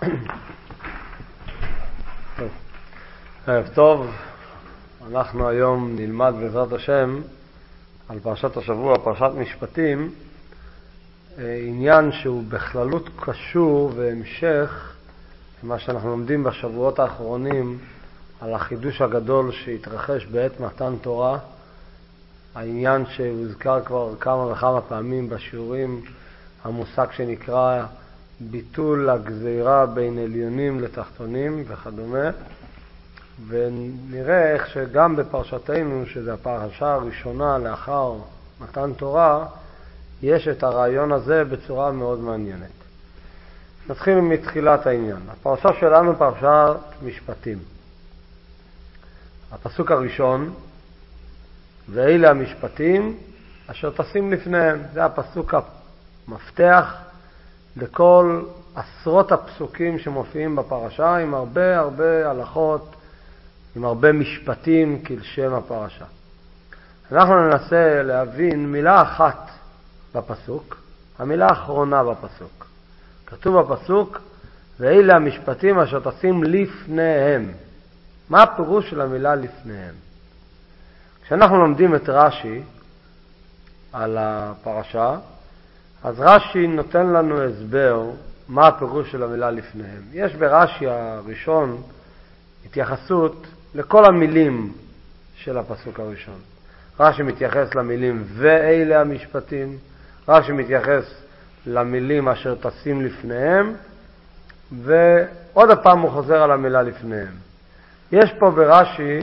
ערב טוב, אנחנו היום נלמד בעזרת השם על פרשת השבוע, פרשת משפטים, עניין שהוא בכללות קשור והמשך למה שאנחנו לומדים בשבועות האחרונים על החידוש הגדול שהתרחש בעת מתן תורה, העניין שהוזכר כבר כמה וכמה פעמים בשיעורים, המושג שנקרא ביטול הגזירה בין עליונים לתחתונים וכדומה. ונראה איך שגם בפרשתנו, שזו הפרשה הראשונה לאחר מתן תורה, יש את הרעיון הזה בצורה מאוד מעניינת. נתחיל מתחילת העניין. הפרשה שלנו פרשת משפטים. הפסוק הראשון, ואלה המשפטים אשר תשים לפניהם. זה הפסוק המפתח לכל עשרות הפסוקים שמופיעים בפרשה, עם הרבה הלכות, עם הרבה משפטים כלשם הפרשה. אנחנו ננסה להבין מילה אחת בפסוק, המילה האחרונה בפסוק. כתוב בפסוק, ואלה המשפטים אשר תשים לפניהם. מה הפירוש של המילה לפניהם? כשאנחנו לומדים את רש"י על הפרשה, אז רש"י נותן לנו הסבר מה הפירוש של המילה לפניהם. יש ברש"י הראשון התייחסות לכל המילים של הפסוק הראשון. רש"י מתייחס למילים ואלה המשפטים, רש"י מתייחס למילים אשר תשים לפניהם, ועוד הפעם הוא חוזר על המילה לפניהם. יש פה ברש"י,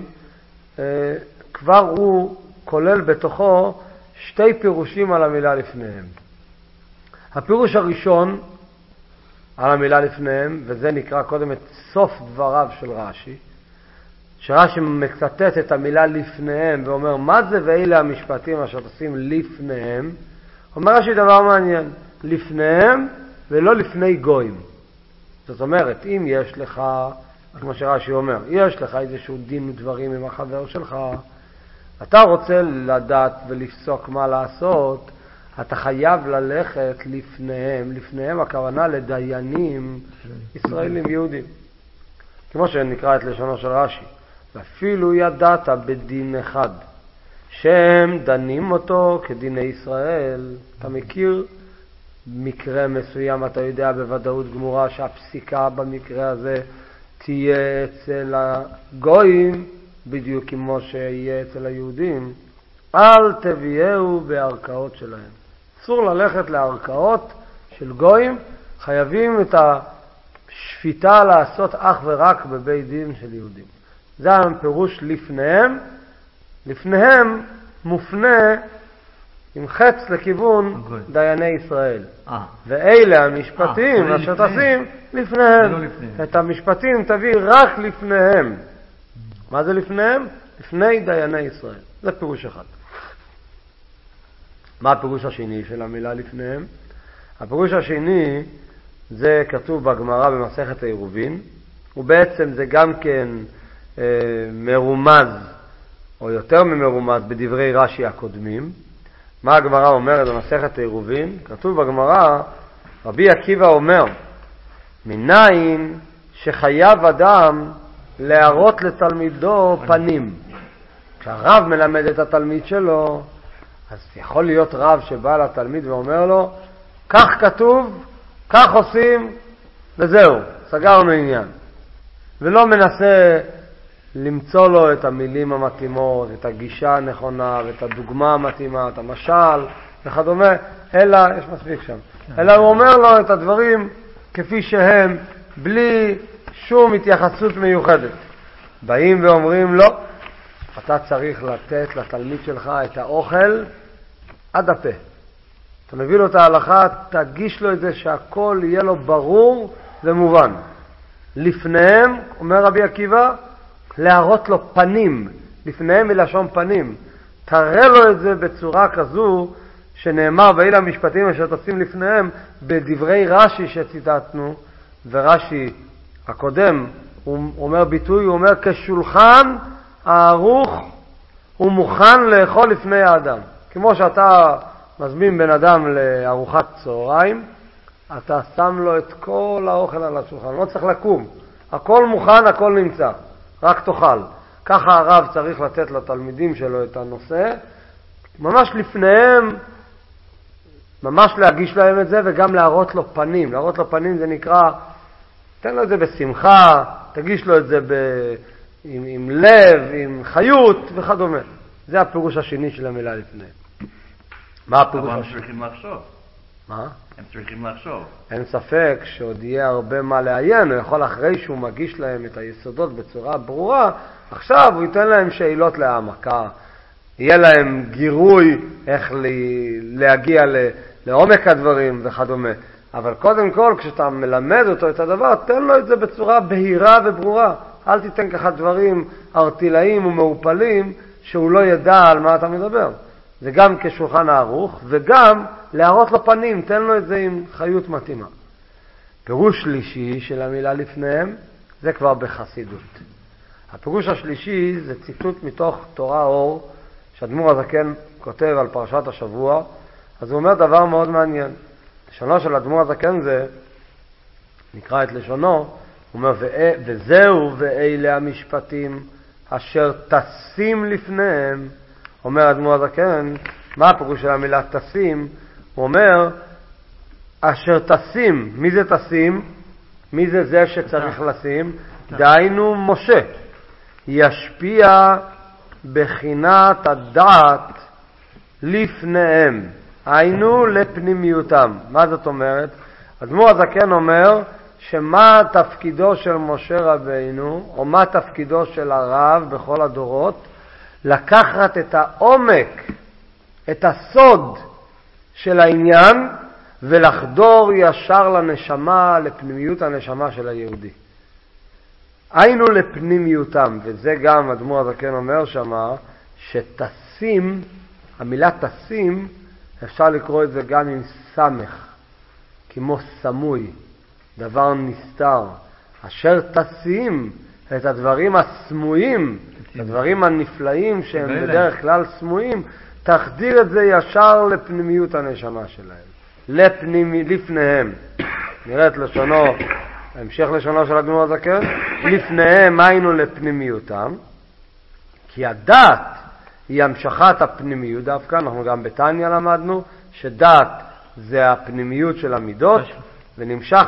כבר הוא כולל בתוכו שתי פירושים על המילה לפניהם. הפירוש הראשון על המילה לפניהם, וזה נקרא קודם את סוף דבריו של רש"י, שרש"י מצטט את המילה לפניהם ואומר, מה זה ואלה המשפטים אשר תשים לפניהם? אומר רש"י דבר מעניין, לפניהם ולא לפני גויים. זאת אומרת, אם יש לך, כמו שרש"י אומר, יש לך איזשהו דין ודברים עם החבר שלך, אתה רוצה לדעת ולפסוק מה לעשות, אתה חייב ללכת לפניהם. לפניהם הכוונה לדיינים ישראלים יהודים. כמו שנקרא את לשונו של רש"י. ואפילו ידעת בדין אחד, שהם דנים אותו כדיני ישראל. אתה מכיר מקרה מסוים, אתה יודע בוודאות גמורה שהפסיקה במקרה הזה תהיה אצל הגויים, בדיוק כמו שיהיה אצל היהודים. אל תביאו בערכאות שלהם. אסור ללכת לערכאות של גויים, חייבים את השפיטה לעשות אך ורק בבית דין של יהודים. זה הפירוש לפניהם. לפניהם מופנה עם חץ לכיוון דייני ישראל. ואלה המשפטים אשר תשים לפניהם. את המשפטים תביא רק לפניהם. מה זה לפניהם? לפני דייני ישראל. זה פירוש אחד. מה הפירוש השני של המילה לפניהם? הפירוש השני זה כתוב בגמרא במסכת העירובין, ובעצם זה גם כן מרומז, או יותר ממרומז, בדברי רש"י הקודמים. מה הגמרא אומרת במסכת העירובין? כתוב בגמרא, רבי עקיבא אומר, מניין שחייב אדם להראות לתלמידו פנים. כשהרב מלמד את התלמיד שלו, אז יכול להיות רב שבא לתלמיד ואומר לו, כך כתוב, כך עושים, וזהו, סגרנו עניין. ולא מנסה למצוא לו את המילים המתאימות, את הגישה הנכונה, ואת הדוגמה המתאימה, את המשל וכדומה, אלא, יש מספיק שם, אלא הוא אומר לו את הדברים כפי שהם, בלי שום התייחסות מיוחדת. באים ואומרים לו, אתה צריך לתת לתלמיד שלך את האוכל עד הפה. אתה מביא לו את ההלכה, תגיש לו את זה שהכל יהיה לו ברור ומובן. לפניהם, אומר רבי עקיבא, להראות לו פנים. לפניהם מלשון פנים. תראה לו את זה בצורה כזו שנאמר, ואלה המשפטים אשר תשים לפניהם, בדברי רש"י שציטטנו, ורש"י הקודם, הוא אומר ביטוי, הוא אומר, כשולחן הערוך הוא מוכן לאכול לפני האדם. כמו שאתה מזמין בן אדם לארוחת צהריים, אתה שם לו את כל האוכל על השולחן, לא צריך לקום. הכל מוכן, הכל נמצא, רק תאכל. ככה הרב צריך לתת לתלמידים שלו את הנושא, ממש לפניהם, ממש להגיש להם את זה וגם להראות לו פנים. להראות לו פנים זה נקרא, תן לו את זה בשמחה, תגיש לו את זה עם לב, עם חיות וכדומה. זה הפירוש השני של המילה לפניהם. מה הפירוש השני? אבל הם צריכים לחשוב. מה? הם צריכים לחשוב. אין ספק שעוד יהיה הרבה מה לעיין, הוא יכול אחרי שהוא מגיש להם את היסודות בצורה ברורה, עכשיו הוא ייתן להם שאלות להעמקה, יהיה להם גירוי איך להגיע לעומק הדברים וכדומה. אבל קודם כל, כשאתה מלמד אותו את הדבר, תן לו את זה בצורה בהירה וברורה. אל תיתן ככה דברים ארטילאיים ומעופלים שהוא לא ידע על מה אתה מדבר. זה גם כשולחן הערוך, וגם להראות לו פנים, תן לו את זה עם חיות מתאימה. פירוש שלישי של המילה לפניהם, זה כבר בחסידות. הפירוש השלישי זה ציטוט מתוך תורה אור, שאדמו"ר הזקן כותב על פרשת השבוע, אז הוא אומר דבר מאוד מעניין. לשונו של אדמו"ר הזקן זה, נקרא את לשונו, הוא אומר, וזהו ואלה המשפטים אשר תשים לפניהם, אומר אדמו"ר הזקן, מה הפירוש של המילה תשים? הוא אומר, אשר תשים, מי זה תשים? מי זה שצריך לשים? דהיינו משה, ישפיע בחינת הדעת לפניהם, היינו לפנימיותם. מה זאת אומרת? אדמו"ר הזקן אומר שמה תפקידו של משה רבינו, או מה תפקידו של הרב בכל הדורות, לקחת את העומק, את הסוד של העניין, ולחדור ישר לנשמה, לפנימיות הנשמה של היהודי. היינו לפנימיותם, וזה גם אדמו"ר הזקן אומר שמה, שתשים, המילה תשים, אפשר לקרוא את זה גם עם סמך, כמו סמוי, דבר נסתר, אשר תשים את הדברים הסמויים, את הדברים הנפלאים שהם בדרך כלל סמויים, תחדיר את זה ישר לפנימיות הנשמה שלהם, לפניהם. נראה את לשונו, המשך לשונו של אדמו"ר הזקן, לפניהם היינו לפנימיותם, כי הדעת היא המשכת הפנימיות דווקא, אנחנו גם בתניא למדנו, שדעת זה הפנימיות של המידות, ונמשך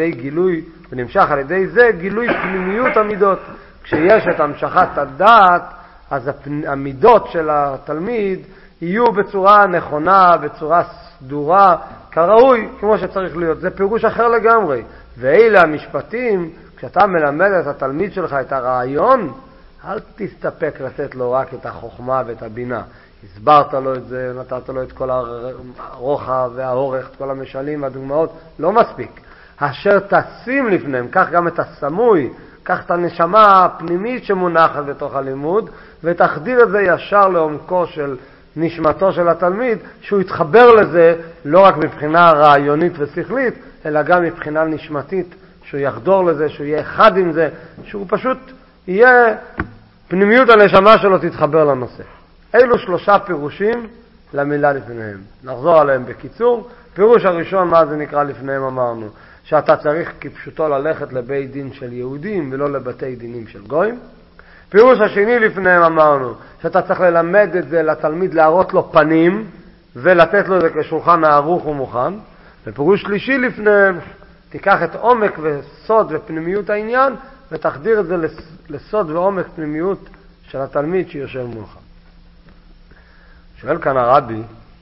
על ידי זה גילוי פנימיות המידות. כשיש את המשכת הדעת, אז המידות של התלמיד יהיו בצורה נכונה, בצורה סדורה, כראוי, כמו שצריך להיות. זה פירוש אחר לגמרי. ואלה המשפטים, כשאתה מלמד את התלמיד שלך את הרעיון, אל תסתפק לתת לו רק את החוכמה ואת הבינה. הסברת לו את זה, נתת לו את כל הרוחב והאורך, את כל המשלים והדוגמאות, לא מספיק. אשר תשים לפניהם, כך גם את הסמוי, כך את הנשמה הפנימית שמונחת בתוך הלימוד, ותחדיר את זה ישר לעומקו של נשמתו של התלמיד, שהוא יתחבר לזה לא רק מבחינה רעיונית ושכלית, אלא גם מבחינה נשמתית, שהוא יחדור לזה, שהוא יהיה אחד עם זה, שהוא פשוט יהיה, פנימיות הנשמה שלו תתחבר לנושא. אלו 3 פירושים למילה לפניהם. נחזור עליהם בקיצור. פירוש הראשון, מה זה נקרא לפניהם, אמרנו, שאתה צריך כפשוטו ללכת לבית דין של יהודים ולא לבתי דינים של גויים. פירוש השני לפניהם אמרנו, שאתה צריך ללמד את זה לתלמיד, להראות לו פנים, ולתת לו את זה כשולחן הערוך ומוכן. ופירוש שלישי לפניהם, תיקח את עומק וסוד ופנימיות העניין, ותחדיר את זה לסוד ועומק פנימיות של התלמיד שיושב מולך. שואל כאן הרבי,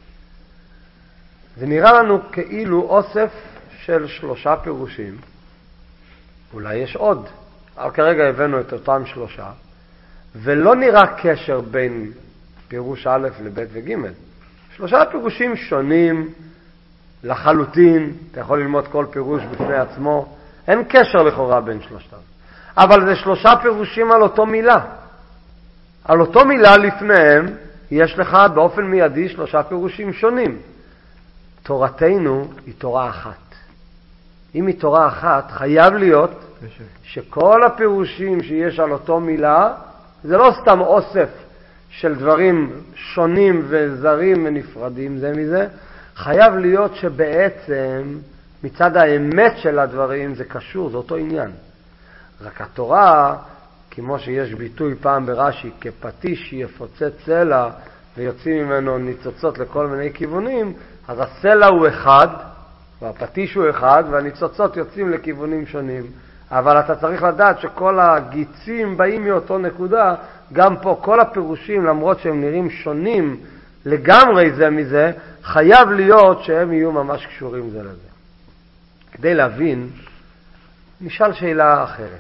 זה נראה לנו כאילו אוסף של 3 פירושים, אולי יש עוד, אבל כרגע הבאנו את אותם 3, ולא נראה קשר בין פירוש א' לב' וג'. 3 פירושים שונים לחלוטין, אתה יכול ללמוד כל פירוש בפני עצמו, אין קשר לכאורה בין 3. אבל זה 3 פירושים על אותו מילה. על אותו מילה לפניהם, יש לך באופן מיידי 3 פירושים שונים. תורתנו היא תורה אחת. אם היא תורה אחת, חייב להיות שכל הפירושים שיש על אותו מילה, זה לא סתם אוסף של דברים שונים וזרים ונפרדים זה מזה, חייב להיות שבעצם מצד האמת של הדברים זה קשור, זה אותו עניין. רק התורה, כמו שיש ביטוי פעם ברש"י, כפטיש יפוצץ סלע ויוצאים ממנו ניצוצות לכל מיני כיוונים, אז הסלע הוא אחד, והפטיש הוא אחד, והניצוצות יוצאים לכיוונים שונים. אבל אתה צריך לדעת שכל הגיצים באים מאותו נקודה, גם פה כל הפירושים, למרות שהם נראים שונים לגמרי זה מזה, חייב להיות שהם יהיו ממש קשורים זה לזה. כדי להבין, נשאל שאלה אחרת.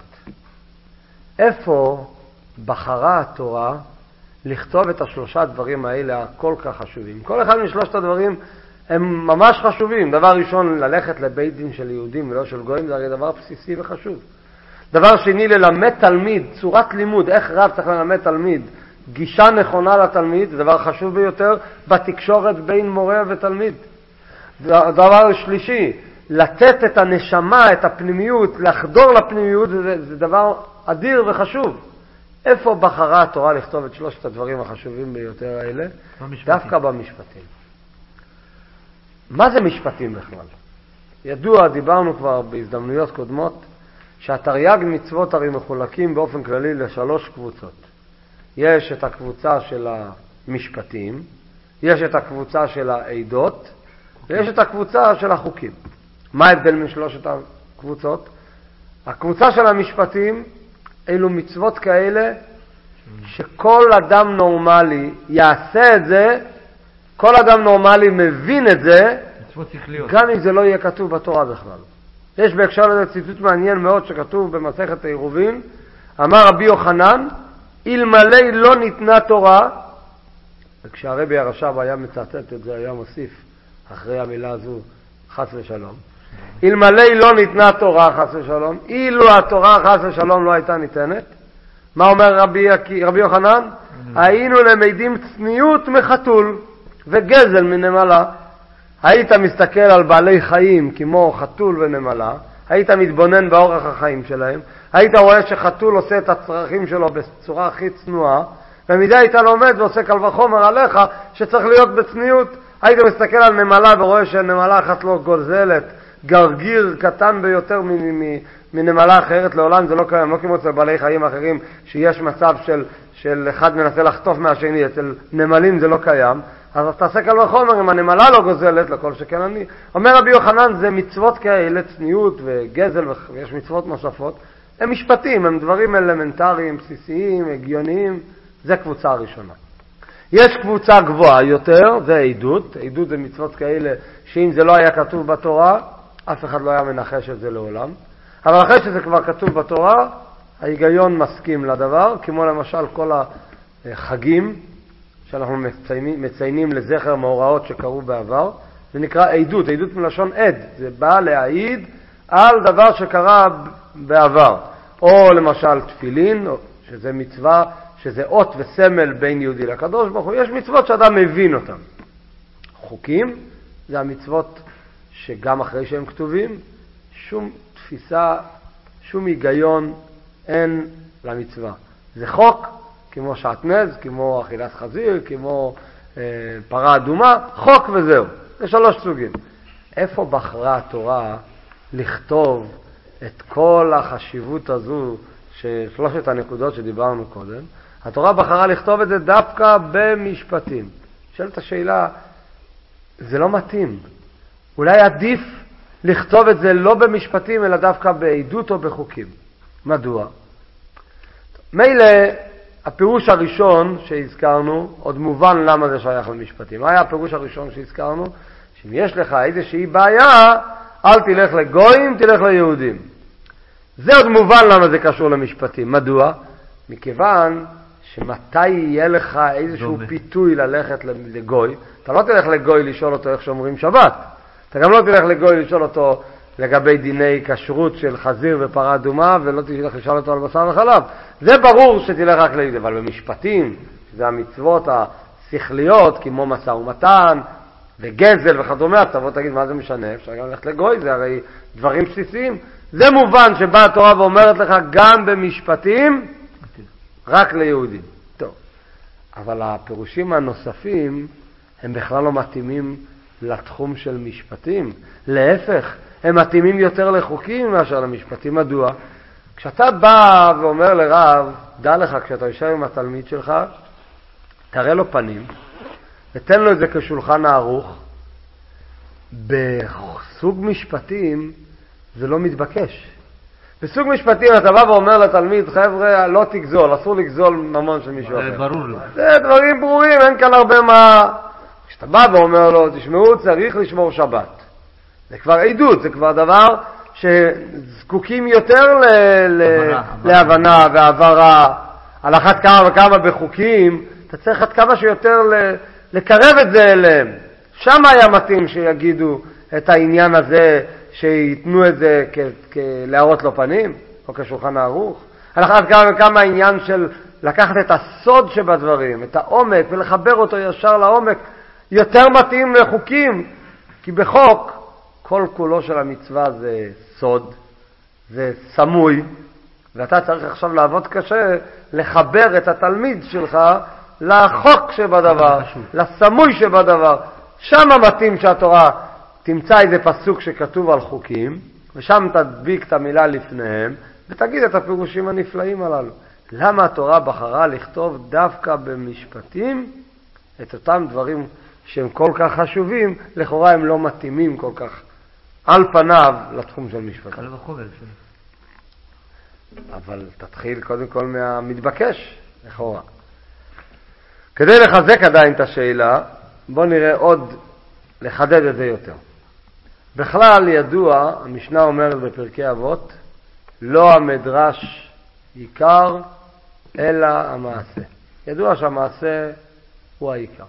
איפה בחרה התורה לכתוב את השלושה דברים האלה הכל כך חשובים? כל אחד משלושת הדברים הם ממש חשובים. דבר ראשון, ללכת לבית דין של יהודים ולא של גויים, זה הרי דבר בסיסי וחשוב. דבר שני, ללמד תלמיד, צורת לימוד, איך רב צריך ללמד תלמיד, גישה נכונה לתלמיד, זה דבר חשוב ביותר בתקשורת בין מורה ותלמיד. דבר שלישי, לתת את הנשמה, את הפנימיות, לחדור לפנימיות, זה דבר אדיר וחשוב. איפה בחרה התורה לכתוב את שלושת הדברים החשובים ביותר האלה? דווקא במשפטים. מה זה משפטים בכלל? ידוע, דיברנו כבר בהזדמנויות קודמות, שהתרי"ג מצוות הרי מחולקים באופן כללי לשלוש קבוצות. יש את הקבוצה של המשפטים, יש את הקבוצה של העדות, ויש את הקבוצה של החוקים. מה ההבדל בין שלושת הקבוצות? הקבוצה של המשפטים, אלו מצוות כאלה שכל אדם נורמלי יעשה את זה, כל אדם נורמלי מבין את זה, גם אם זה לא יהיה כתוב בתורה בכלל. יש בהקשר לזה ציטוט מעניין מאוד שכתוב במסכת העירובין, אמר רבי יוחנן, אלמלא לא ניתנה תורה, וכשהרבי הרש"ב היה מצטט את זה, היה מוסיף אחרי המילה הזו חס ושלום, אלמלא לא ניתנה תורה חס ושלום, אילו התורה חס ושלום לא הייתה ניתנת, מה אומר רבי יוחנן? היינו למדים צניעות מחתול וגזל מנמלה. היית מסתכל על בעלי חיים כמו חתול ונמלה, היית מתבונן באורח החיים שלהם, היית רואה שחתול עושה את הצרכים שלו בצורה הכי צנועה, ומדי היית לומד ועושה קל וחומר עליך שצריך להיות בצניעות. היית מסתכל על נמלה ורואה שנמלה אחת לא גוזלת גרגיר קטן ביותר מנמלה אחרת, לעולם זה לא קיים, לא כמו אצל בעלי חיים אחרים שיש מצב של אחד מנסה לחטוף מהשני, אצל נמלים זה לא קיים. אז תעשה קל וחומר, אם הנמלה לא גוזלת, לכל שכן אני. אומר רבי יוחנן, זה מצוות כאלה, צניעות וגזל, ויש מצוות נוספות, הם משפטים, הם דברים אלמנטריים, בסיסיים, הגיוניים, זה קבוצה הראשונה. יש קבוצה גבוהה יותר, זה עדות. עדות זה מצוות כאלה, שאם זה לא היה כתוב בתורה, אף אחד לא היה מנחש את זה לעולם. אבל אחרי שזה כבר כתוב בתורה, ההיגיון מסכים לדבר, כמו למשל כל החגים, שאנחנו מציינים לזכר מאורעות שקרו בעבר, זה נקרא עדות, עדות מלשון עד, זה בא להעיד על דבר שקרה בעבר, או למשל תפילין, שזה מצווה, שזה אות וסמל בין יהודי לקדוש ברוך הוא, יש מצוות שאדם מבין אותן. חוקים, זה המצוות שגם אחרי שהם כתובים, שום תפיסה, שום היגיון אין למצווה. זה חוק, כמו שעטנז, כמו אכילת חזיר, כמו פרה אדומה, חוק וזהו. זה שלוש סוגים. איפה בחרה התורה לכתוב את כל החשיבות הזו, שלושת הנקודות שדיברנו קודם? התורה בחרה לכתוב את זה דווקא במשפטים. שאלת השאלה, זה לא מתאים. אולי עדיף לכתוב את זה לא במשפטים, אלא דווקא בעדות או בחוקים. מדוע? מילא, הפירוש הראשון שהזכרנו, עוד מובן למה זה שייך למשפטים. מה היה הפירוש הראשון שהזכרנו? שאם יש לך איזושהי בעיה, אל תלך לגויים, תלך ליהודים. זה עוד מובן למה זה קשור למשפטים. מדוע? מכיוון שמתי יהיה לך איזשהו פיתוי ללכת לגוי, אתה לא תלך לגוי לשאול אותו איך שומרים שבת. אתה גם לא תלך לגוי לשאול אותו לגבי דיני כשרות של חזיר ופרה אדומה, ולא תלך לשאול אותו על בשר וחלב. זה ברור שתלך רק ליהודים, אבל במשפטים, שזה המצוות השכליות, כמו משא ומתן וגזל וכדומה, תבוא תגיד מה זה משנה, אפשר גם ללכת לגוי, זה הרי דברים בסיסיים. זה מובן שבאה התורה ואומרת לך גם במשפטים, רק ליהודים. טוב, אבל הפירושים הנוספים הם בכלל לא מתאימים לתחום של משפטים. להפך, הם מתאימים יותר לחוקים מאשר למשפטים. מדוע? כשאתה בא ואומר לרב, דע לך, כשאתה יושב עם התלמיד שלך, תראה לו פנים, ותן לו את זה כשולחן הערוך. בסוג משפטים זה לא מתבקש. בסוג משפטים אתה בא ואומר לתלמיד, חבר'ה, לא תגזול, אסור לגזול ממון של מישהו אחר. זה ברור לו. זה דברים ברורים, אין כאן הרבה מה... כשאתה בא ואומר לו, תשמעו, צריך לשמור שבת. זה כבר עדות, זה כבר דבר שזקוקים יותר להבנה והעברה. על אחת כמה וכמה בחוקים, אתה צריך עד כמה שיותר לקרב את זה אליהם. שם היה מתאים שיגידו את העניין הזה, שיתנו את זה להראות לו פנים, או כשולחן הערוך. על אחת כמה וכמה העניין של לקחת את הסוד שבדברים, את העומק, ולחבר אותו ישר לעומק, יותר מתאים לחוקים, כי בחוק כל כולו של המצווה זה סוד, זה סמוי, ואתה צריך עכשיו לעבוד קשה לחבר את התלמיד שלך לחוק שבדבר, לסמוי שבדבר. שם מתאים שהתורה תמצא איזה פסוק שכתוב על חוקים, ושם תדביק את המילה לפניהם, ותגיד את הפירושים הנפלאים הללו. למה התורה בחרה לכתוב דווקא במשפטים את אותם דברים שהם כל כך חשובים, לכאורה הם לא מתאימים כל כך על פניו לתחום של משפטים. קל וחומר. אבל תתחיל קודם כל מהמתבקש, לכאורה. כדי לחזק עדיין את השאלה, בוא נראה עוד, לחדד את זה יותר. בכלל ידוע, המשנה אומרת בפרקי אבות, לא המדרש עיקר, אלא המעשה. ידוע שהמעשה הוא העיקר.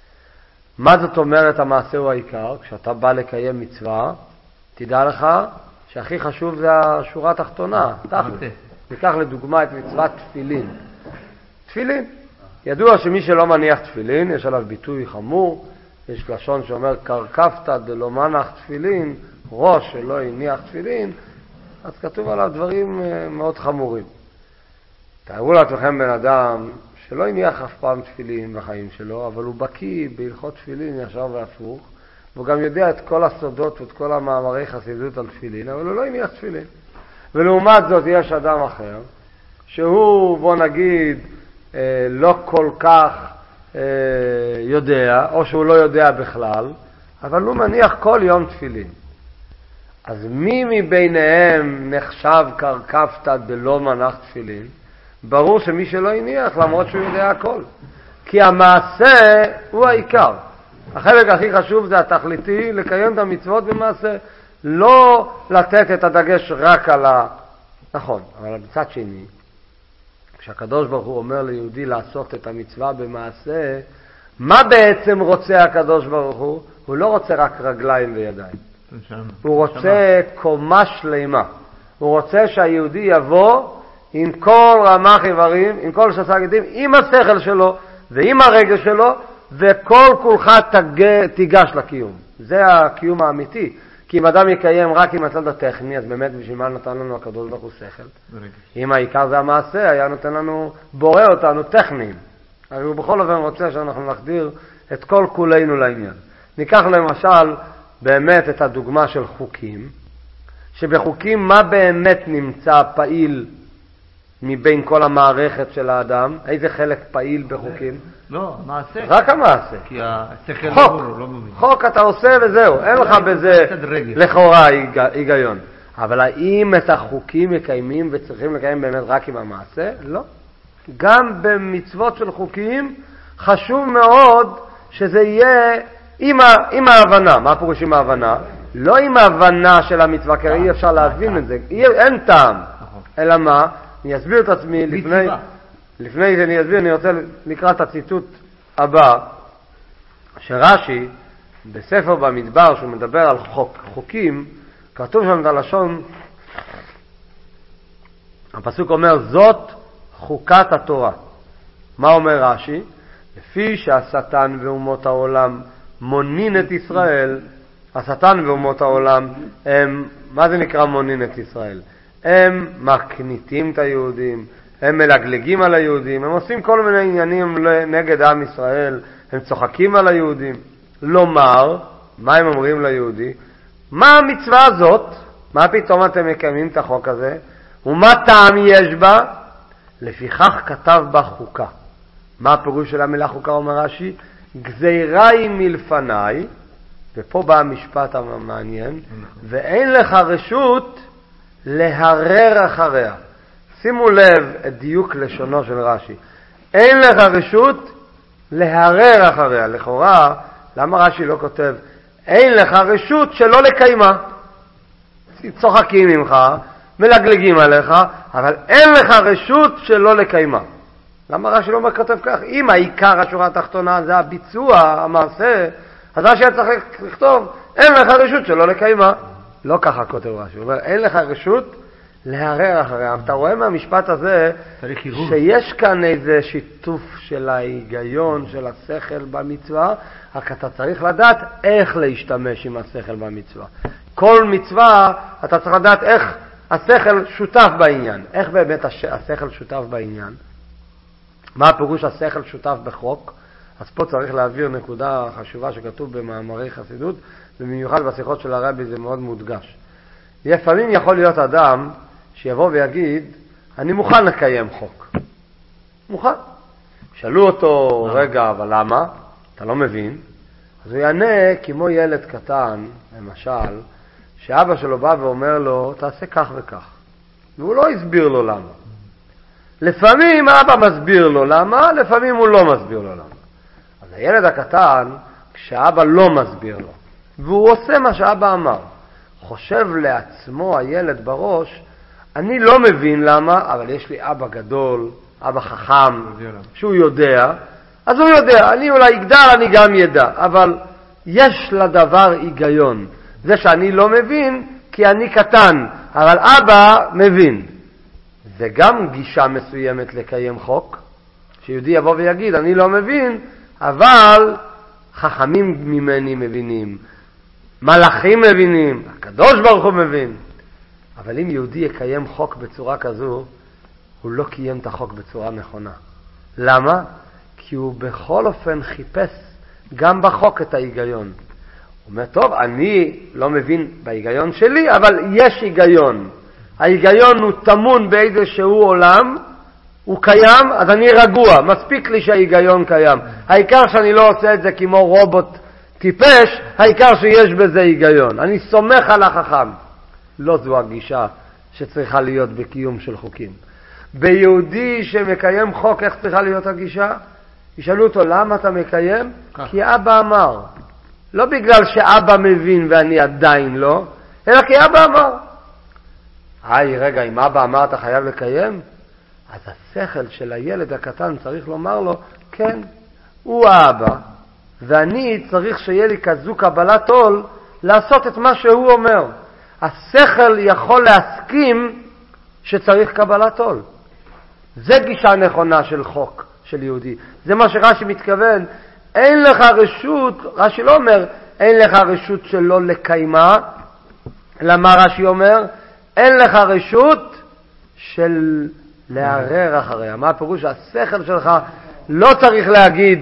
מה זאת אומרת המעשה הוא העיקר? כשאתה בא לקיים מצווה, תדע לך שהכי חשוב זה השורה התחתונה. ניקח לדוגמה את מצוות תפילין. תפילין. ידוע שמי שלא מניח תפילין, יש עליו ביטוי חמור, יש לשון שאומר קרקפת דלא מנח תפילין, ראש שלא הניח תפילין, אז כתוב עליו דברים מאוד חמורים. תארו לעצמכם בן אדם שלא הניח אף פעם תפילין בחיים שלו, אבל הוא בקיא בהלכות תפילין ישר והפוך, והוא גם יודע את כל הסודות ואת כל המאמרי חסידות על תפילין, אבל הוא לא הניח תפילין. ולעומת זאת יש אדם אחר, שהוא בוא נגיד לא כל כך יודע, או שהוא לא יודע בכלל, אבל הוא מניח כל יום תפילין. אז מי מביניהם נחשב קרקפת דלא מנח תפילין? ברור שמי שלא הניח, למרות שהוא יודע הכל. כי המעשה הוא העיקר. החלק הכי חשוב זה התכליתי, לקיים את המצוות במעשה. לא לתת את הדגש רק על נכון, אבל בצד שני, כשהקדוש ברוך הוא אומר ליהודי לעשות את המצווה במעשה, מה בעצם רוצה הקדוש ברוך הוא? הוא לא רוצה רק רגליים וידיים. הוא רוצה קומה שלמה. הוא רוצה שהיהודי יבוא עם כל רמ"ח איברים, עם כל שס"ה גידים, עם השכל שלו ועם הרגש שלו, וכל כולך תיגש לקיום. זה הקיום האמיתי. כי אם אדם יקיים רק עם הצד הטכני, אז באמת בשביל מה נתן לנו הקדוש ברוך הוא שכל? אם העיקר זה המעשה, היה נותן לנו, בורא אותנו טכניים. אבל הוא בכל אופן רוצה שאנחנו נחדיר את כל כולנו לעניין. ניקח למשל באמת את הדוגמה של חוקים, שבחוקים מה באמת נמצא פעיל מבין כל המערכת של האדם? איזה חלק פעיל בחוקים? לא, מעשה. רק המעשה. כי השכל לא מבין. חוק אתה עושה וזהו, אין לך בזה לכאורה היגיון. אבל האם את החוקים מקיימים וצריכים לקיים באמת רק עם המעשה? לא. גם במצוות של חוקים חשוב מאוד שזה יהיה עם ההבנה. מה פירוש עם ההבנה? לא עם ההבנה של המצווה, כי אי אפשר להבין את זה. אין טעם. אלא מה? אני אסביר את עצמי לפני זה אני רוצה לקרוא את הציטוט הבא, שרש"י בספר במדבר שהוא מדבר על חוקים, כתוב שם את הלשון, הפסוק אומר זאת חוקת התורה. מה אומר רש"י? לפי שהשטן ואומות העולם מונין את ישראל, השטן ואומות העולם הם, מה זה נקרא מונין את ישראל? הם מקניטים את היהודים, הם מלגלגים על היהודים, הם עושים כל מיני עניינים נגד עם ישראל, הם צוחקים על היהודים. לומר, מה הם אומרים ליהודי? מה המצווה הזאת? מה פתאום אתם מקיימים את החוק הזה? ומה טעם יש בה? לפיכך כתב בה חוקה. מה הפירוש של המילה חוקה, אומר רש"י? גזירה היא מלפניי, ופה בא המשפט המעניין, ואין לך רשות להרר אחריה. שימו לב את דיוק לשונו של רש"י. אין לך רשות להרר אחריה. לכאורה, למה רש"י לא כותב, אין לך רשות שלא לקיימה? צוחקים ממך, מלגלגים עליך, אבל אין לך רשות שלא לקיימה. למה רש"י לא כותב כך? אם העיקר השורה התחתונה זה הביצוע, המעשה, אז רש"י היה צריך לכתוב, אין לך רשות שלא לקיימה. לא ככה כותב רש"י, הוא אומר, אין לך רשות להרר אחריה. אתה רואה מהמשפט הזה שיש כאן איזה שיתוף של ההיגיון, של השכל במצווה, רק אתה צריך לדעת איך להשתמש עם השכל במצווה. כל מצווה אתה צריך לדעת איך השכל שותף בעניין. איך באמת השכל שותף בעניין? מה הפירוש השכל שותף בחוק? אז פה צריך להעביר נקודה חשובה שכתוב במאמרי חסידות, ובמיוחד בשיחות של הרבי זה מאוד מודגש. לפעמים יכול להיות אדם שיבוא ויגיד, אני מוכן לקיים חוק. מוכן. שאלו אותו, רגע, אבל למה? אתה לא מבין. אז הוא יענה כמו ילד קטן, למשל, שאבא שלו בא ואומר לו, תעשה כך וכך. והוא לא הסביר לו למה. לפעמים אבא מסביר לו למה, לפעמים הוא לא מסביר לו למה. אז הילד הקטן, כשאבא לא מסביר לו, והוא עושה מה שאבא אמר, חושב לעצמו הילד בראש, אני לא מבין למה, אבל יש לי אבא גדול, אבא חכם, שהוא יודע, אז הוא יודע, אני אולי אגדל, אני גם ידע, אבל יש לדבר היגיון. זה שאני לא מבין, כי אני קטן, אבל אבא מבין. זה גם גישה מסוימת לקיים חוק, שיהודי יבוא ויגיד, אני לא מבין, אבל חכמים ממני מבינים, מלאכים מבינים, הקדוש ברוך הוא מבין. אבל אם יהודי יקיים חוק בצורה כזו, הוא לא קיים את החוק בצורה נכונה. למה? כי הוא בכל אופן חיפש גם בחוק את ההיגיון. הוא אומר, טוב, אני לא מבין בהיגיון שלי, אבל יש היגיון. ההיגיון הוא תמון באיזשהו עולם, הוא קיים, אז אני רגוע, מספיק לי שההיגיון קיים. העיקר שאני לא עושה את זה כמו רובוט טיפש, העיקר שיש בזה היגיון. אני סומך על החכם. לא זו הגישה שצריכה להיות בקיום של חוקים. ביהודי שמקיים חוק, איך צריכה להיות הגישה? ישאלו אותו, למה אתה מקיים? כי אבא אמר. לא בגלל שאבא מבין ואני עדיין לא, אלא כי אבא אמר. רגע, אם אבא אמר אתה חייב לקיים? אז השכל של הילד הקטן צריך לומר לו, כן, הוא האבא, ואני צריך שיהיה לי כזו קבלת עול לעשות את מה שהוא אומר. השכל יכול להסכים שצריך קבלת עול. זה גישה נכונה של חוק, של יהודי. זה מה שרש"י מתכוון. אין לך רשות, רש"י לא אומר, אין לך רשות שלא לקיימה. למה רש"י אומר? אין לך רשות של לערער אחריה. מה הפירוש? השכל שלך לא צריך להגיד,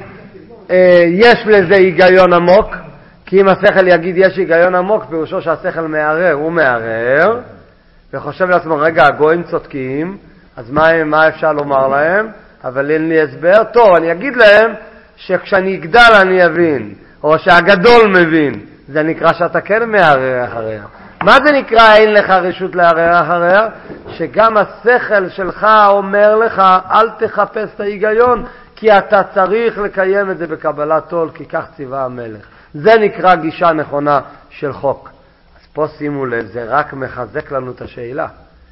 יש לזה היגיון עמוק, כי אם השכל יגיד יש היגיון עמוק, פירושו שהשכל מערער, הוא מערער, וחושב לעצמו, רגע, הגויים צודקים, אז מה אפשר לומר להם? אבל אין לי הסבר. טוב, אני אגיד להם שכשאני אגדל אני אבין, או שהגדול מבין. זה נקרא שאתה כן מערער אחריה. מה זה נקרא אין לך רשות לערער אחריה? שגם השכל שלך אומר לך, אל תחפש את ההיגיון, כי אתה צריך לקיים את זה בקבלת עול, כי כך ציווה המלך. זה נקרא גישה נכונה של חוק. אז פה שימו לב, זה רק מחזק לנו את השאלה.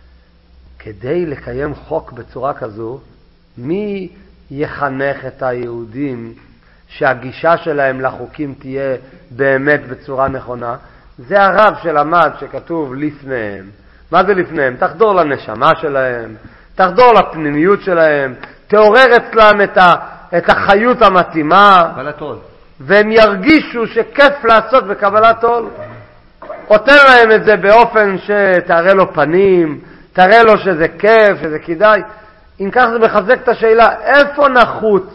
כדי לקיים חוק בצורה כזו, מי יחנך את היהודים שהגישה שלהם לחוקים תהיה באמת בצורה נכונה? זה הרב שלמד שכתוב לפניהם. מה זה לפניהם? תחדור לנשמה שלהם, תחדור לפנימיות שלהם, תעורר אצלם את החיות המתאימה, קבלת עול. והם ירגישו שכיף לעשות בקבלת עול. אותן להם את זה באופן שתראה לו פנים, תראה לו שזה כיף, שזה כדאי. אם כך זה מחזק את השאלה, איפה נחוץ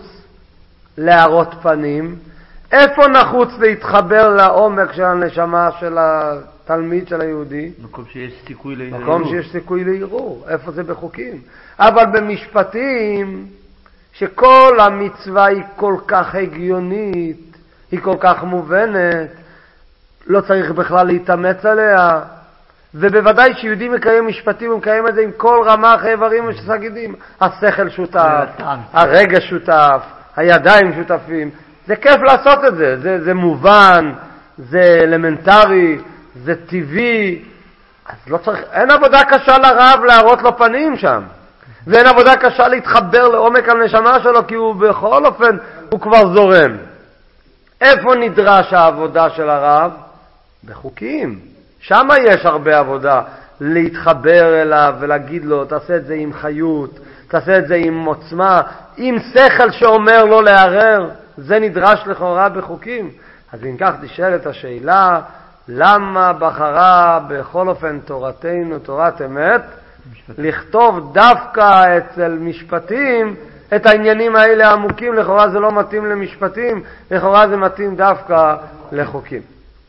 להראות פנים? איפה נחוץ להתחבר לעומק של הנשמה של התלמיד של היהודי, מקום שיש סיכוי לערעור. מקום שיש סיכוי לערעור. איפה זה בחוקים? אבל במשפטים, שכל המצווה היא כל כך הגיונית, היא כל כך מובנת, לא צריך בכלל להתאמץ עליה. ובוודאי שיהודי מקיים משפטים, הוא מקיים את זה עם כל רמ"ח האיברים ושסגידים. השכל שותף, הרגש שותף, הידיים שותפים. זה כיף לעשות את זה. זה מובן, זה אלמנטרי, זה טבעי. אז לא צריך, אין עבודה קשה לרב להראות לו פנים שם. ואין עבודה קשה להתחבר לעומק הנשמה שלו, כי הוא בכל אופן, הוא כבר זורם. איפה נדרש העבודה של הרב? בחוקים. שם יש הרבה עבודה להתחבר אליו ולהגיד לו, תעשה את זה עם חיות, תעשה את זה עם עוצמה, עם שכל שאומר לא לערער. זה נדרש לכאורה בחוקים. אז אם כך תשאל את השאלה, למה בחרה בכל אופן תורתנו, תורת אמת, לכתוב דווקא אצל משפטים את העניינים האלה עמוקים? לכאורה זה לא מתאים למשפטים, לכאורה זה מתאים דווקא לחוקים.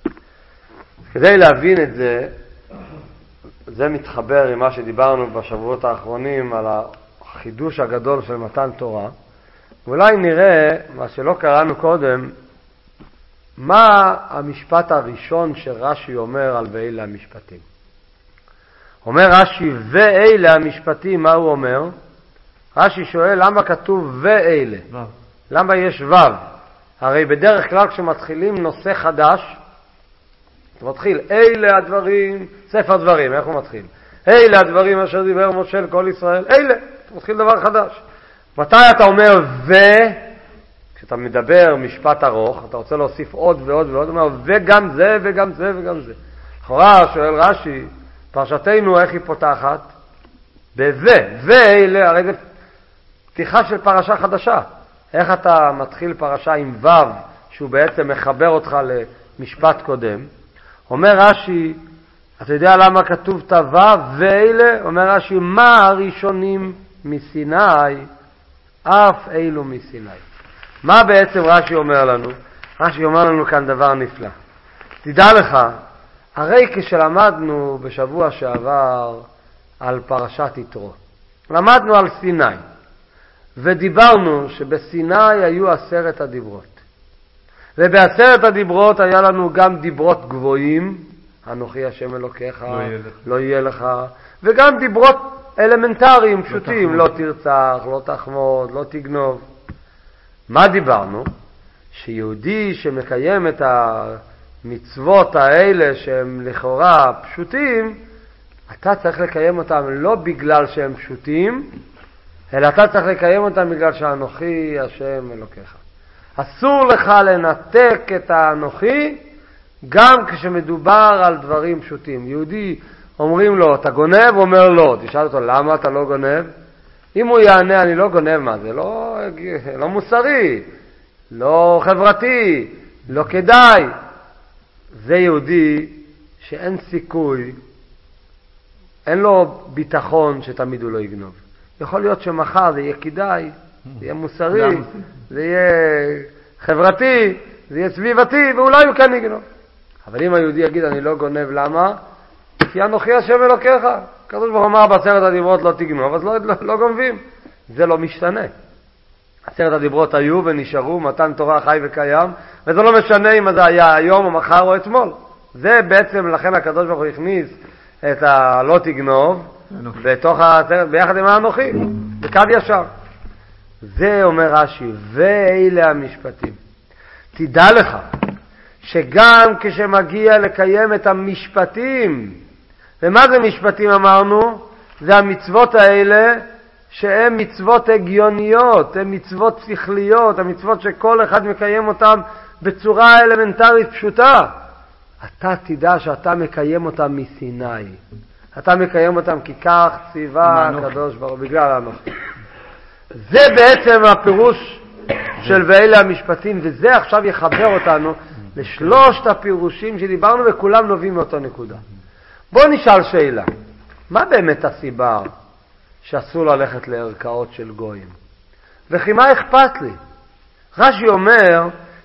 כדי להבין את זה, זה מתחבר עם מה שדיברנו בשבועות האחרונים על החידוש הגדול של מתן תורה. אולי נראה מה שלא קראנו קודם, מה המשפט הראשון שרש"י אומר על ואלה המשפטים. אומר רש"י ואלה המשפטים, מה הוא אומר? רש"י שואל למה כתוב ואלה? למה יש ו'? הרי בדרך כלל כשמתחילים נושא חדש, אתה מתחיל אלה הדברים, ספר דברים, איך הוא מתחיל? אלה הדברים אשר דיבר משה לכל ישראל, אלה, אתה מתחיל דבר חדש. מתי אתה אומר כשאתה מדבר משפט ארוך, אתה רוצה להוסיף עוד ועוד ועוד, אומר וגם זה וגם זה וגם זה. לכאורה שואל רש"י, פרשתנו איך היא פותחת? ואלה, הרי זה פתיחה של פרשה חדשה. איך אתה מתחיל פרשה עם ו' שהוא בעצם מחבר אותך למשפט קודם? אומר רש"י, אתה יודע למה כתוב את הו' ואלה? אומר רש"י, מה הראשונים מסיני, אף אלו מסיני. מה בעצם רש"י אומר לנו? רש"י אומר לנו כאן דבר נפלא. תדע לך, הרי כשלמדנו בשבוע שעבר על פרשת יתרו, למדנו על סיני, ודיברנו שבסיני היו 10 הדיברות. וב10 הדיברות היה לנו גם דיברות גבוהים, אנוכי השם אלוקיך, לא יהיה לך, וגם דיברות אלמנטריים, פשוטים, לא תרצח, לא תחמוד, לא תגנוב. מה דיברנו? שיהודי שמקיים את המצוות האלה שהם לכאורה פשוטים, אתה צריך לקיים אותם לא בגלל שהם פשוטים, אלא אתה צריך לקיים אותם בגלל שאנוכי השם אלוקיך. אסור לך לנתק את האנוכי גם כשמדובר על דברים פשוטים. יהודי אומרים לו, אתה גונב? הוא אומר לא. תשאל אותו, למה אתה לא גונב? אם הוא יענה, אני לא גונב, מה זה? לא מוסרי, לא חברתי, לא כדאי. זה יהודי שאין סיכוי, אין לו ביטחון שתמיד הוא לא יגנוב. יכול להיות שמחר זה יהיה כדאי, זה יהיה מוסרי, זה יהיה חברתי, זה יהיה סביבתי, ואולי הוא כן יגנוב. אבל אם היהודי יגיד, אני לא גונב, למה? כי אנוכי השם אלוקיך. הקדוש ברוך הוא אמר ב10 הדיברות לא תגנוב, אז לא גונבים. זה לא משתנה. 10 הדיברות היו ונשארו, מתן תורה חי וקיים, וזה לא משנה אם זה היה היום או מחר או אתמול. זה בעצם, לכן הקדוש ברוך הוא הכניס את הלא תגנוב בתוך ביחד עם האנוכי, בקו ישר. זה אומר רש"י, ואלה המשפטים. תדע לך שגם כשמגיע לקיים את המשפטים, ומה זה משפטים אמרנו? זה המצוות האלה שהן מצוות הגיוניות, הן מצוות שכליות, המצוות שכל אחד מקיים אותן בצורה אלמנטרית פשוטה. אתה תדע שאתה מקיים אותם מסיני. אתה מקיים אותם כי כך ציווה הקדוש ברוך הוא, בגלל האנוכי. זה בעצם הפירוש של ואלה המשפטים, וזה עכשיו יחבר אותנו לשלושת הפירושים שדיברנו, וכולם נובעים מאותו נקודה. בואו נשאל שאלה. מה באמת הסיבה שאסור ללכת לערכאות של גויים? וכי מה אכפת לי? רש"י אומר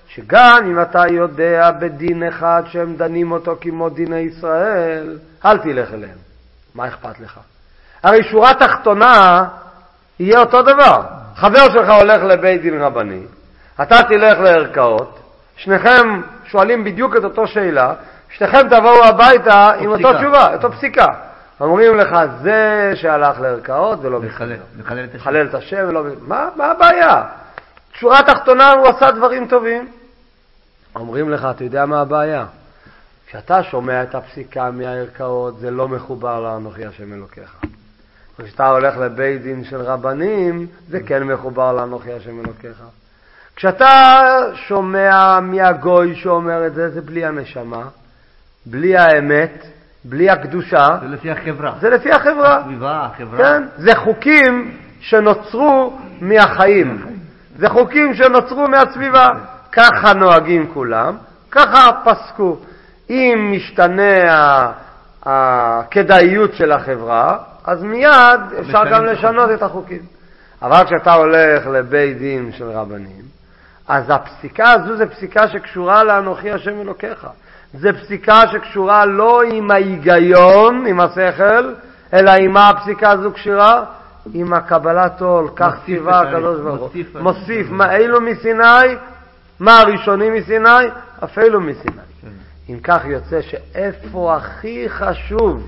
שגם אם אתה יודע בדין אחד שהם דנים אותו כמו דיני ישראל, אל תלך אליהם. מה אכפת לך? הרי שורה תחתונה יהיה אותו דבר. חבר שלך הולך לבית דין רבני, אתה תלך לערכאות, שניכם שואלים בדיוק את אותו שאלה, שניכם תבואו הביתה עם אותו תשובה, אותו פסיקה. אומרים לך, זה שהלך לערכאות ולא מחלל את השם ולא... מה הבעיה? שורה תחתונה הוא עשה דברים טובים. אומרים לך, אתה יודע מה הבעיה? כשאתה שומע את הפסיקה מהערכאות, זה לא מחובר לאנוכי השם אלוקיך. כשאתה הולך לבית דין של רבנים, זה כן מחובר לאנוכי השם אלוקיך. כשאתה שומע מהגוי שאומר את זה, זה בלי הנשמה, בלי האמת, בלי הקדושה. זה לפי החברה. זה לפי החברה. הסביבה, החברה. כן? זה חוקים שנוצרו מהחיים. זה חוקים שנוצרו מהסביבה. ככה נוהגים כולם, ככה פסקו. אם משתנה הכדאיות של החברה, אז מיד אפשר גם לשנות את החוקים. אבל כשאתה הולך לבית דין של רבנים, אז הפסיקה הזו זה פסיקה שקשורה לאנוכי השם אלוקיך. זה פסיקה שקשורה לא עם ההיגיון, עם השכל, אלא עם מה הפסיקה הזו קשורה? עם הקבלת עול, כך ציווה הקדוש ברוך הוא. מוסיף, מה אילו מסיני? מה הראשונים מסיני? אפילו מסיני. אם כך יוצא שאיפה הכי חשוב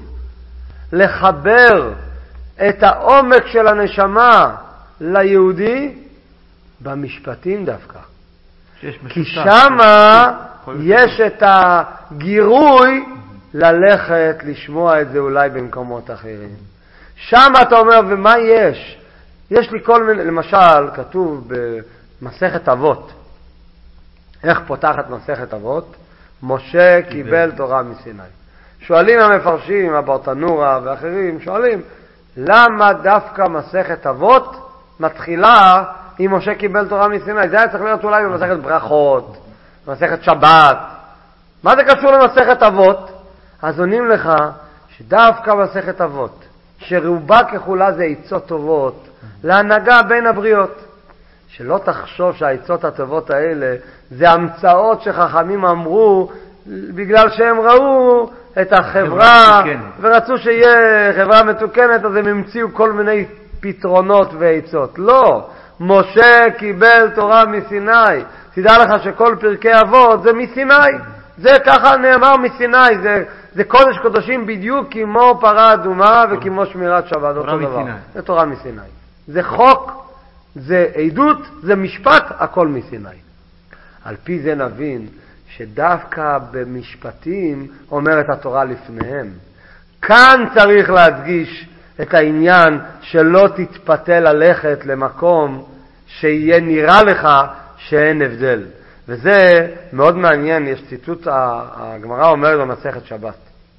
לחבר את העומק של הנשמה ליהודי? במשפטים דווקא. כי שמה יש את הגירוי ללכת לשמוע את זה אולי במקומות אחרים. שם אתה אומר, ומה יש? יש לי כל מיני, למשל, כתוב במסכת אבות. איך פותחת מסכת אבות? משה קיבל תורה מסיני. שואלים המפרשים, הברטנורה ואחרים, שואלים, למה דווקא מסכת אבות מתחילה אם משה קיבל תורה מסיני? זה היה צריך להיות אולי במסכת ברכות, במסכת שבת. מה זה קשור למסכת אבות? אז עונים לך שדווקא מסכת אבות, שרובה ככולה זה עצות טובות, להנהגה בין הבריות. שלא תחשוב שהעצות הטובות האלה זה המצאות שחכמים אמרו בגלל שהם ראו את החברה ורצו שיהיה חברה מתוקנת, אז הם המציאו כל מיני פתרונות ועצות. לא, משה קיבל תורה מסיני. תדע לך שכל פרקי אבות זה מסיני. זה ככה נאמר מסיני. זה קודש קודשים בדיוק כמו פרה אדומה וכמו שמירת שבת. אותו דבר. זה תורה מסיני. זה חוק, זה עדות, זה משפט, הכל מסיני. על פי זה נבין שדווקא במשפטים אומרת התורה לפניהם. כאן צריך להדגיש את העניין שלא תתפתה ללכת למקום שיהיה נראה לך שאין הבדל. וזה מאוד מעניין, יש ציטוט, הגמרא אומרת במסכת שבת.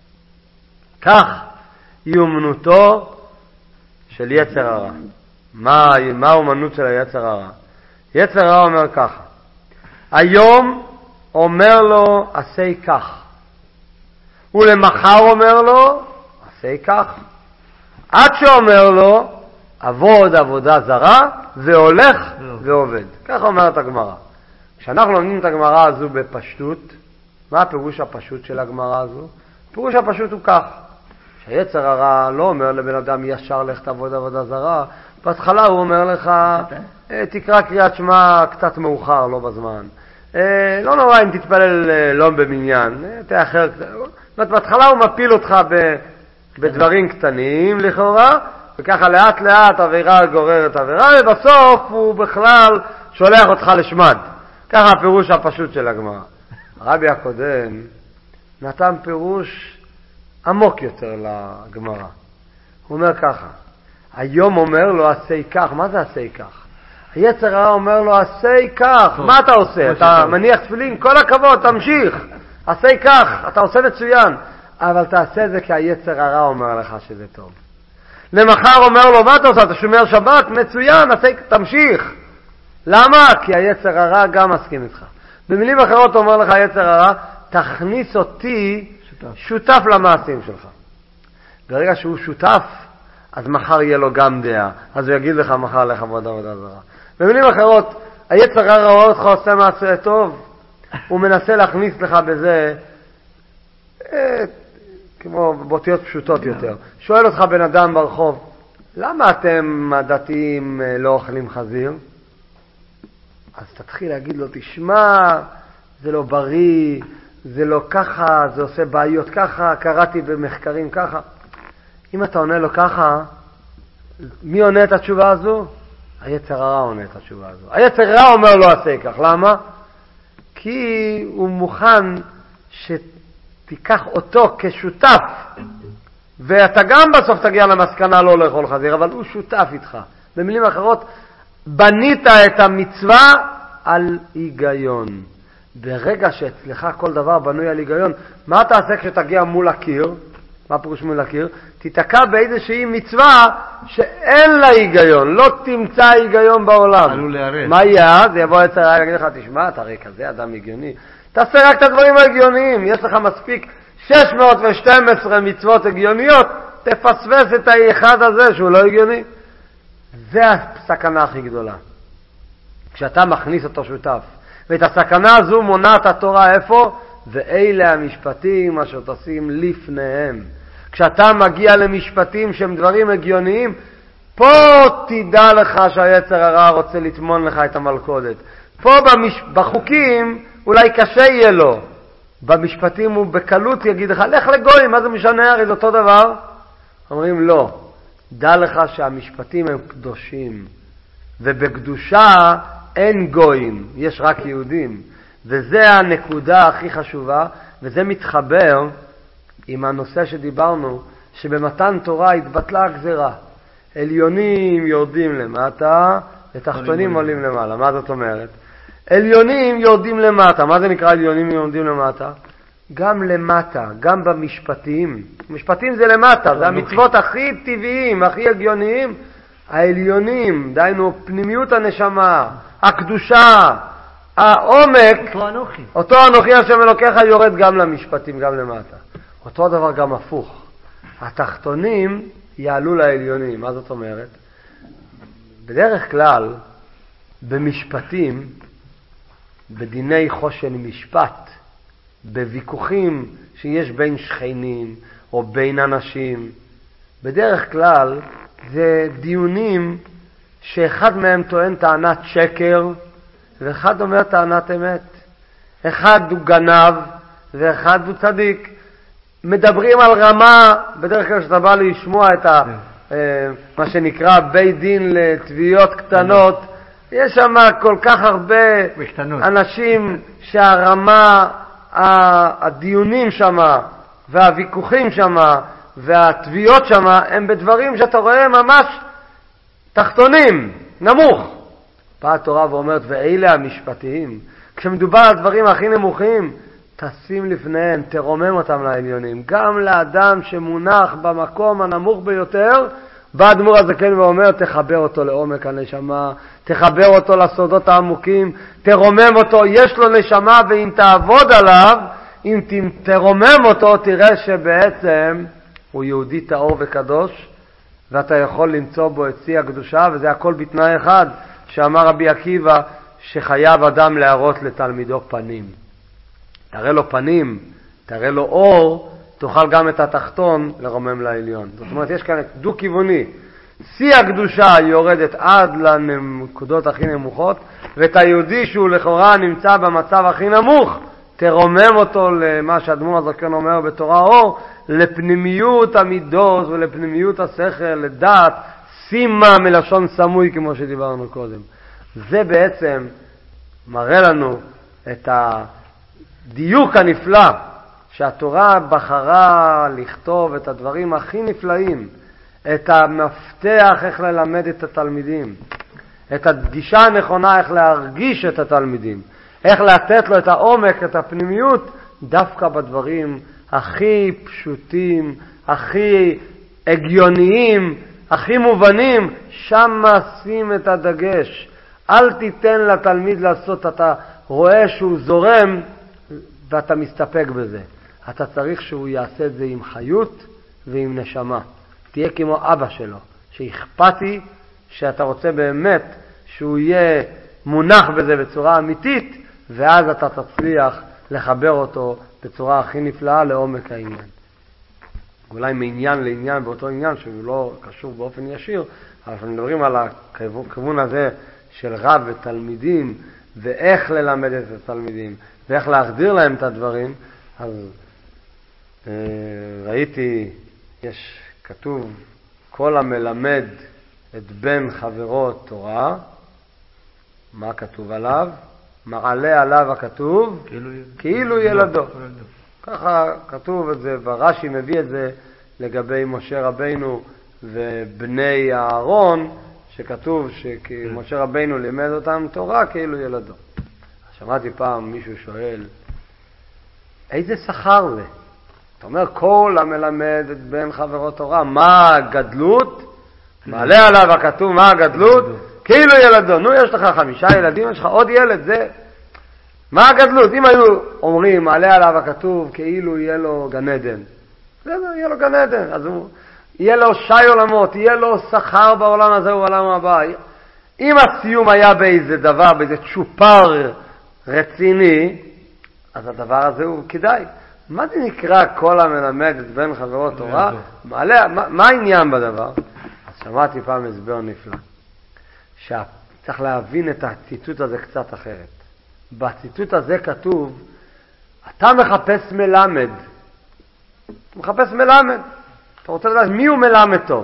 כך היא אומנותו של יצר הרע. מה האומנות של היצר הרע? יצר הרע אומר ככה, היום אומר לו עשי כך, ולמחר אומר לו עשי כך, עד שאומר לו עבוד עבודה זרה והולך ועובד. כך אומרת הגמרא. כשאנחנו לומדים את הגמרא הזו בפשטות, מה הפירוש הפשוט של הגמרא הזו? הפירוש הפשוט הוא כך, שהיצר הרע לא אומר לבן אדם ישר לך תעבוד עבודה זרה. בהתחלה הוא אומר לך תקרא קריאת שמע קצת מאוחר, לא בזמן. לא נורא אם תתפלל לא במניין, תאחר קצת. בהתחלה הוא מפיל אותך בדברים קטנים לכאורה, וככה לאט לאט עבירה גוררת עבירה, ובסוף הוא בכלל שולח אותך לשמד. ככה הפירוש הפשוט של הגמרא. הרבי הקודם נתן פירוש עמוק יותר לגמרא. הוא אומר ככה, היום אומר לו עשי כך. מה זה עשי כך? היצר הרע אומר לו עשי כך. מה אתה עושה? אתה מניח תפילין? כל הכבוד, תמשיך. עשי כך, אתה עושה מצוין. אבל תעשה את זה כי היצר הרע אומר לך שזה טוב. למחר אומר לו, מה אתה עושה? אתה שומר שבת? מצוין, תמשיך. למה? כי היצר הרע גם מסכים איתך. במילים אחרות אומר לך היצר הרע, תכניס אותי שותף למעשים שלך. ברגע שהוא שותף, אז מחר יהיה לו גם דעה. אז הוא יגיד לך מחר לך עבודה זרה. במילים אחרות, היצר הרע רואה אותך עושה מעשה טוב, הוא מנסה להכניס לך בזה, כמו באותיות פשוטות יותר. שואל אותך בן אדם ברחוב, למה אתם הדתיים לא אוכלים חזיר? אז תתחיל להגיד לו, תשמע, זה לא בריא, זה לא ככה, זה עושה בעיות ככה, קראתי במחקרים ככה. אם אתה עונה לו ככה, מי עונה את התשובה הזו? היצר הרע עונה את התשובה הזו. היצר הרע אומר לו עשה כך. למה? כי הוא מוכן שתיקח אותו כשותף, ואתה גם בסוף תגיע למסקנה לא לאכול חזיר, אבל הוא שותף איתך. במילים אחרות, בנית את המצווה על היגיון. ברגע שאצלך כל דבר בנוי על היגיון, מה תעשה כשתגיע מול הקיר? מה פירוש מול הקיר? תתקע באיזושהי מצווה שאין לה היגיון, לא תמצא היגיון בעולם. עלול להיערף. מה יהיה? זה יבוא יצר הרע להגיד לך, תשמע, אתה הרי כזה אדם הגיוני. תעשה רק את הדברים ההגיוניים, יש לך מספיק 612 מצוות הגיוניות, תפספס את האחד הזה שהוא לא הגיוני. זה הסכנה הכי גדולה. כשאתה מכניס אותו שותף. ואת הסכנה הזו מונעת התורה איפה? ואלה המשפטים אשר תשים לפניהם. כשאתה מגיע למשפטים שהם דברים הגיוניים, פה תדע לך שהיצר הרע רוצה לטמון לך את המלכודת. פה בחוקים אולי קשה יהיה לו. במשפטים הוא בקלות יגיד לך, לך לגויים, מה זה משנה? הרי זה אותו דבר. אומרים לא. דע לך שהמשפטים הם קדושים. ובקדושה אין גויים, יש רק יהודים. וזה הנקודה הכי חשובה, וזה מתחבר עם הנושא שדיברנו, שבמתן תורה התבטלה הגזרה. עליונים יורדים למטה, ותחתונים עולים למעלה. מה זאת אומרת? עליונים יורדים למטה. מה זה נקרא עליונים יורדים למטה? גם למטה, גם במשפטים. משפטים זה למטה, זה המצוות הכי טבעיים, הכי הגיוניים. העליונים, דיינו פנימיות הנשמה, הקדושה, העומק, אותו אנוכי השם אלוקיך יורד גם למשפטים, גם למטה. אותו דבר גם הפוך. התחתונים יעלו לעליונים. מה זאת אומרת? בדרך כלל, במשפטים, בדיני חושן משפט, בוויכוחים שיש בין שכנים או בין אנשים, בדרך כלל זה דיונים שאחד מהם טוען טענת שקר ואחד אומר טענת אמת. אחד הוא גנב ואחד הוא צדיק. מדברים על רמה, בדרך כלל שאתה בא לשמוע את מה שנקרא בית דין לתביעות קטנות, יש שם כל כך הרבה אנשים שהרמה, הדיונים שם והוויכוחים שם והתביעות שם הם בדברים שאתה רואה ממש תחתונים, נמוך. באה התורה ואומרת, ואלה המשפטיים. כשמדובר על דברים הכי נמוכים, תשים לפניהם, תרומם אותם לעליונים. גם לאדם שמונח במקום הנמוך ביותר, בא אדמו"ר הזקן ואומר, תחבר אותו לעומק הנשמה, תחבר אותו לסודות העמוקים, תרומם אותו, יש לו נשמה, ואם תעבוד עליו, אם תרומם אותו, תראה שבעצם הוא יהודי טהור וקדוש, ואתה יכול למצוא בו את שיא הקדושה, וזה הכל בתנאי אחד, שאמר רבי עקיבא, שחייב אדם להראות לתלמידו פנים. תראה לו פנים, תראה לו אור, תוכל גם את התחתון לרומם לעליון. זאת אומרת, יש כאן דו-כיווני. שיא הקדושה יורדת עד לנקודות הכי נמוכות, ואת היהודי שהוא לכאורה נמצא במצב הכי נמוך, תרומם אותו למה שהאדמו"ר הזקן אומר בתורה אור, לפנימיות המידות ולפנימיות השכל, לדעת, שימה מלשון סמוי כמו שדיברנו קודם. זה בעצם מראה לנו את הדיוק הנפלא שהתורה בחרה לכתוב את הדברים הכי נפלאים, את המפתח איך ללמד את התלמידים, את הגישה הנכונה איך להרגיש את התלמידים, איך לתת לו את העומק, את הפנימיות, דווקא בדברים הכי פשוטים, הכי הגיוניים, הכי מובנים, שם שים את הדגש. אל תיתן לתלמיד לעשות, אתה רואה שהוא זורם ואתה מסתפק בזה. אתה צריך שהוא יעשה את זה עם חיות ועם נשמה. תהיה כמו אבא שלו, שאכפתי, שאתה רוצה באמת שהוא יהיה מונח בזה בצורה אמיתית, ואז אתה תצליח לחבר אותו בצורה הכי נפלאה לעומק העניין. אולי מעניין לעניין באותו עניין שהוא לא קשור באופן ישיר, אבל אנחנו מדברים על הכיוון הזה של רב ותלמידים, ואיך ללמד את התלמידים, ואיך להחדיר להם את הדברים. אז ראיתי, יש כתוב, כל המלמד את בן חברו תורה, מה כתוב עליו? מעלה עליו הכתוב, כאילו ילדו. ככה כתוב את זה, ורש"י מביא את זה לגבי משה רבינו ובני אהרון, שכתוב שמשה רבינו לימד אותם תורה כאילו ילדו. שמעתי פעם מישהו שואל, איזה שכר זה? אתה אומר, כל המלמד את בן חברו תורה, מה הגדלות? מעלה עליו הכתוב, מה הגדלות? כאילו ילדו. נו, יש לך 5 ילדים, יש לך עוד ילד, זה... מה הגדלות? אם היו אומרים, מעלה עליו הכתוב, כאילו יהיה לו גן עדן. בסדר, יהיה לו גן עדן. אז יהיה לו שי עולמות, יהיה לו שכר בעולם הזה ובעולם הבא. אם הסיום היה באיזה דבר, באיזה צ'ופר רציני, אז הדבר הזה הוא כדאי. מה זה נקרא כל המלמד את בן חברו תורה? מה העניין בדבר? אז שמעתי פעם הסבר נפלא. שצריך להבין את הציטוט הזה קצת אחרת. בציטוט הזה כתוב, אתה מחפש מלמד. אתה מחפש מלמד. אתה רוצה לדעת מי הוא מלמד טוב.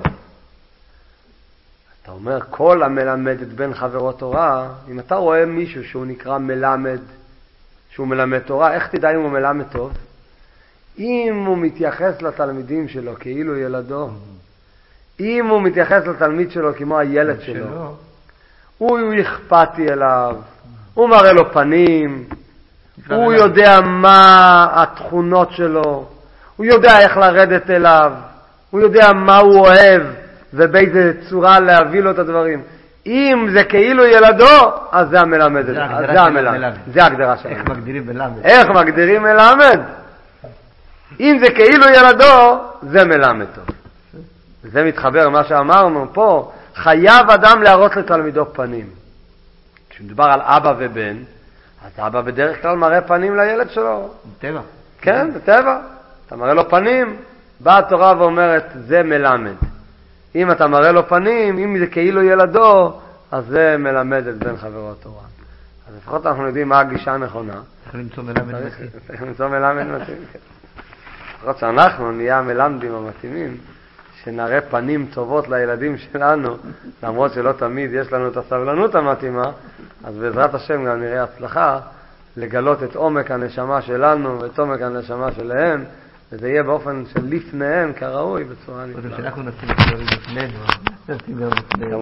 אתה אומר, כל המלמד את בן חברו תורה, אם אתה רואה מישהו שהוא נקרא מלמד, שהוא מלמד תורה, איך תדע אם הוא מלמד טוב? אם הוא מתייחס לתלמידים שלו כאילו ילדו, אם הוא מתייחס לתלמיד שלו כמו הילד שלו, הוא אכפתי אליו, הוא מראה לו פנים, הוא יודע מה התכונות שלו, הוא יודע איך לרדת אליו, הוא יודע מה הוא אוהב ובאיזה צורה להביא לו את הדברים. אם זה כאילו ילדו, אז זה המלמד. זה ההגדרה שלנו. איך מגדירים מלמד? איך מגדירים מלמד? אם זה כאילו ילדו, זה מלמד טוב. זה מתחבר מה שאמרנו פה, חייב אדם להראות לתלמידו פנים. כשמדובר על אבא ובן, אז אבא בדרך כלל מראה פנים לילד שלו. בטבע. כן, בטבע. אתה מראה לו פנים, באה התורה ואומרת, זה מלמד. אם אתה מראה לו פנים, אם זה כאילו ילדו, אז זה מלמד את בן חברו התורה. אז לפחות אנחנו יודעים מה הגישה הנכונה. צריך למצוא מלמד מתאים. צריך למצוא מלמד מתאים, כן. לפחות שאנחנו נהיה המלמדים המתאימים, שנראה פנים טובות לילדים שלנו, למרות שלא תמיד יש לנו את הסבלנות המתאימה, אז בעזרת השם גם נראה הצלחה לגלות את עומק הנשמה שלנו ואת עומק הנשמה שלהם, וזה יהיה באופן של לפניהם כראוי בצורה נפלאה. שאנחנו נשים את דברים לפנינו, נשים גם לפנינו.